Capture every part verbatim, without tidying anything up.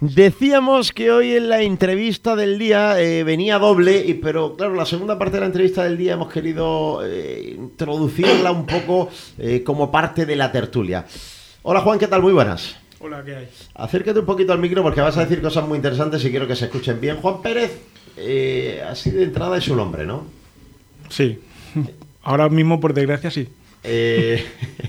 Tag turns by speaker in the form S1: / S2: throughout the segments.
S1: Decíamos que hoy en la entrevista del día eh, venía doble, y, pero claro, la segunda parte de la entrevista del día hemos querido eh, introducirla un poco eh, como parte de la tertulia. Hola Juan, ¿qué tal? Muy buenas.
S2: Hola, ¿qué hay?
S1: Acércate un poquito al micro porque vas a decir cosas muy interesantes y quiero que se escuchen bien. Juan Pérez, eh, así de entrada es su nombre, ¿no?
S2: Sí, ahora mismo por desgracia sí.
S1: Eh...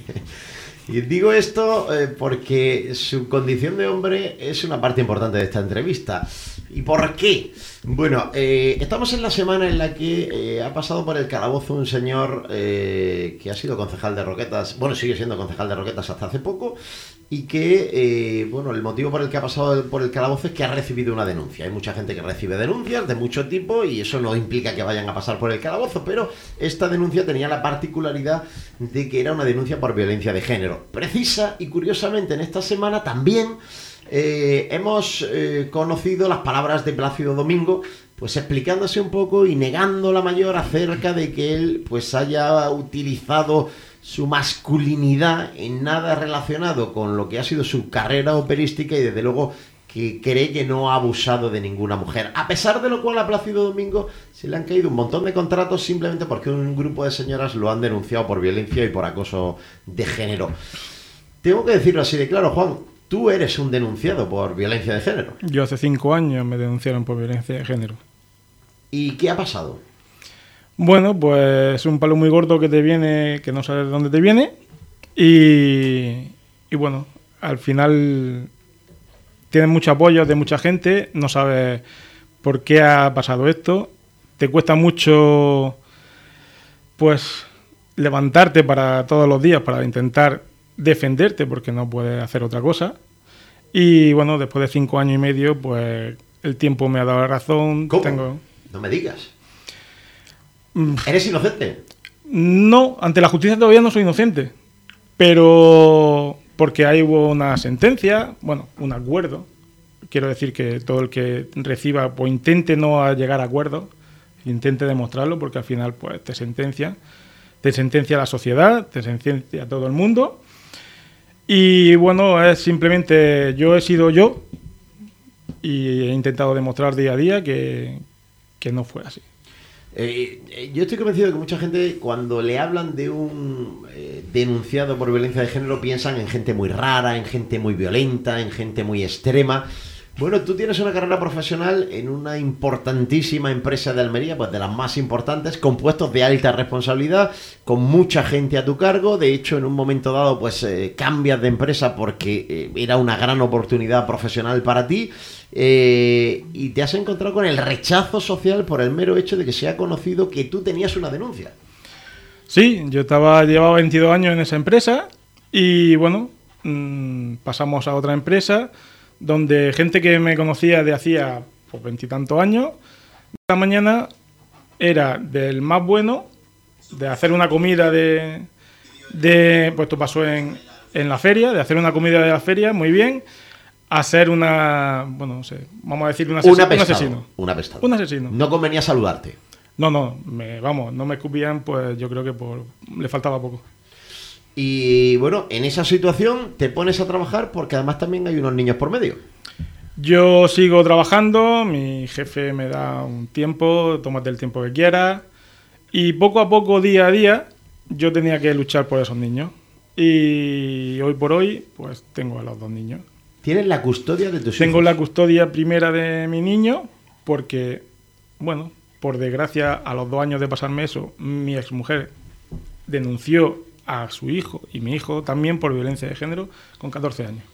S1: Y digo esto eh, porque su condición de hombre es una parte importante de esta entrevista. ¿Y por qué? Bueno, eh, estamos en la semana en la que eh, ha pasado por el calabozo un señor eh, que ha sido concejal de Roquetas, bueno, sigue siendo concejal de Roquetas hasta hace poco, y que, eh, bueno, el motivo por el que ha pasado por el calabozo es que ha recibido una denuncia. Hay mucha gente que recibe denuncias de mucho tipo y eso no implica que vayan a pasar por el calabozo, pero esta denuncia tenía la particularidad de que era una denuncia por violencia de género. Precisa y curiosamente en esta semana también eh, hemos eh, conocido las palabras de Plácido Domingo, pues explicándose un poco y negando la mayor acerca de que él pues haya utilizado su masculinidad en nada relacionado con lo que ha sido su carrera operística, y desde luego que cree que no ha abusado de ninguna mujer, a pesar de lo cual a Plácido Domingo se le han caído un montón de contratos simplemente porque un grupo de señoras lo han denunciado por violencia y por acoso de género. Tengo que decirlo así de claro, Juan, tú eres un denunciado por violencia de género.
S2: Yo hace cinco años me denunciaron por violencia de género.
S1: ¿Y qué ha pasado?
S2: Bueno, pues un palo muy gordo que te viene, que no sabes de dónde te viene, y, y bueno, al final tienes mucho apoyo de mucha gente, no sabes por qué ha pasado esto, te cuesta mucho pues levantarte para todos los días para intentar defenderte porque no puedes hacer otra cosa, y bueno, después de cinco años y medio pues el tiempo me ha dado la razón.
S1: ¿Cómo?
S2: Tengo...
S1: No me digas. ¿Eres inocente?
S2: No, ante la justicia todavía no soy inocente, pero porque ahí hubo una sentencia, bueno, un acuerdo. Quiero decir que todo el que reciba, pues intente no llegar a acuerdo, intente demostrarlo, porque al final pues te sentencia, te sentencia la sociedad, te sentencia todo el mundo. Y bueno, es simplemente yo he sido yo y he intentado demostrar día a día que, que no fue así.
S1: Eh, yo estoy convencido de que mucha gente, cuando le hablan de un eh, denunciado por violencia de género, piensan en gente muy rara, en gente muy violenta, en gente muy extrema. Bueno, tú tienes una carrera profesional en una importantísima empresa de Almería, pues de las más importantes, con puestos de alta responsabilidad, con mucha gente a tu cargo. De hecho, en un momento dado, pues eh, cambias de empresa porque eh, era una gran oportunidad profesional para ti. Eh, y te has encontrado con el rechazo social por el mero hecho de que se ha conocido que tú tenías una denuncia.
S2: Sí, yo estaba llevaba veintidós años en esa empresa y bueno, mmm, pasamos a otra empresa donde gente que me conocía de hacía pues veintitantos años, esta mañana era del más bueno, de hacer una comida de, de pues esto pasó en, en la feria, de hacer una comida de la feria muy bien, hacer una, bueno, no sé, vamos a decir un asesino. Un asesino.
S1: Un apestado.
S2: Un asesino.
S1: No convenía saludarte.
S2: No, no, me, vamos, no me escupían, pues yo creo que por le faltaba poco.
S1: Y bueno, en esa situación te pones a trabajar porque además también hay unos niños por medio.
S2: Yo sigo trabajando, mi jefe me da un tiempo, tómate el tiempo que quieras, y poco a poco, día a día, yo tenía que luchar por esos niños. Y hoy por hoy, pues tengo a los dos niños.
S1: ¿Tienes la custodia de tus hijos?
S2: Tengo la custodia primera de mi niño porque, bueno, por desgracia, a los dos años de pasarme eso, mi exmujer denunció a su hijo y mi hijo también por violencia de género con catorce años.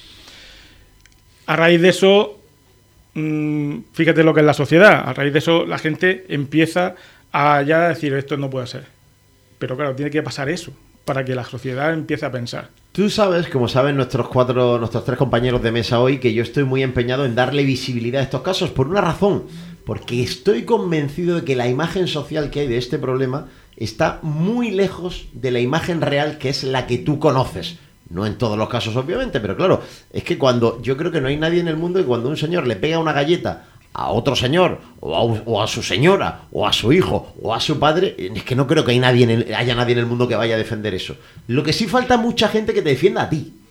S2: A raíz de eso, mmm, fíjate lo que es la sociedad, a raíz de eso la gente empieza a ya decir esto no puede ser. Pero claro, tiene que pasar eso para que la sociedad empiece a pensar.
S1: Tú sabes, como saben nuestros cuatro, nuestros tres compañeros de mesa hoy, que yo estoy muy empeñado en darle visibilidad a estos casos por una razón, porque estoy convencido de que la imagen social que hay de este problema está muy lejos de la imagen real que es la que tú conoces. No en todos los casos, obviamente, pero claro, es que cuando yo creo que no hay nadie en el mundo que cuando un señor le pega una galleta a otro señor, o a, o a su señora, o a su hijo, o a su padre, es que no creo que hay nadie en el, haya nadie en el mundo que vaya a defender eso. Lo que sí falta mucha gente que te defienda a ti.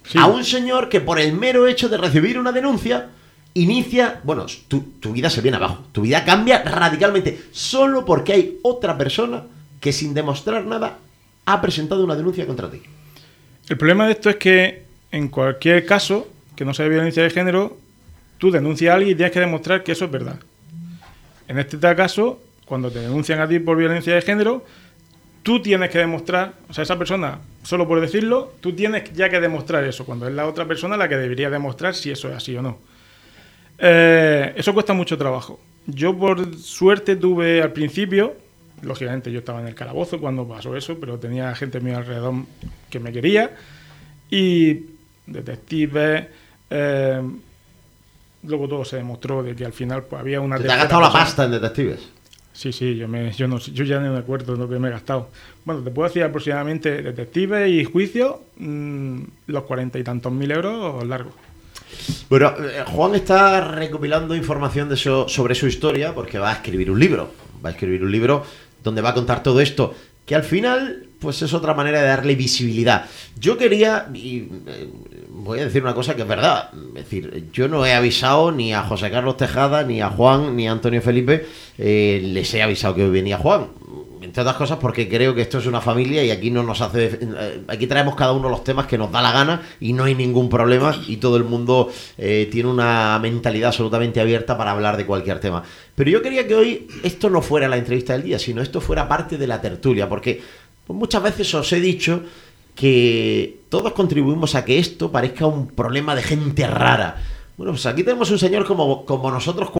S1: Sí. A un señor que por el mero hecho de recibir una denuncia inicia, bueno, tu, tu vida se viene abajo, tu vida cambia radicalmente, solo porque hay otra persona que sin demostrar nada ha presentado una denuncia contra ti.
S2: El problema de esto es que en cualquier caso que no sea de violencia de género, tú denuncias a alguien y tienes que demostrar que eso es verdad. En este caso, cuando te denuncian a ti por violencia de género, tú tienes que demostrar, o sea, esa persona, solo por decirlo, tú tienes ya que demostrar eso, cuando es la otra persona la que debería demostrar si eso es así o no. Eh, eso cuesta mucho trabajo. Yo, por suerte, tuve al principio, lógicamente yo estaba en el calabozo cuando pasó eso, pero tenía gente a mi alrededor que me quería, y detectives, eh, luego todo se demostró de que al final pues, había una...
S1: ¿Te has gastado persona. La pasta en detectives?
S2: Sí, sí, yo, me, yo, no, yo ya no me acuerdo de lo que me he gastado. Bueno, te puedo decir aproximadamente detectives y juicios, mmm, los cuarenta y tantos mil euros largos.
S1: Bueno, Juan está recopilando información de eso, sobre su historia porque va a escribir un libro. Va a escribir un libro donde va a contar todo esto, que al final pues es otra manera de darle visibilidad. Yo quería, y eh, voy a decir una cosa que es verdad, es decir, yo no he avisado ni a José Carlos Tejada, ni a Juan, ni a Antonio Felipe, eh, les he avisado que hoy venía Juan. Entre otras cosas porque creo que esto es una familia y aquí no nos hace, eh, aquí traemos cada uno los temas que nos da la gana y no hay ningún problema y todo el mundo eh, tiene una mentalidad absolutamente abierta para hablar de cualquier tema. Pero yo quería que hoy esto no fuera la entrevista del día, sino esto fuera parte de la tertulia, porque pues, muchas veces os he dicho que todos contribuimos a que esto parezca un problema de gente rara. Bueno, pues aquí tenemos un señor como, como nosotros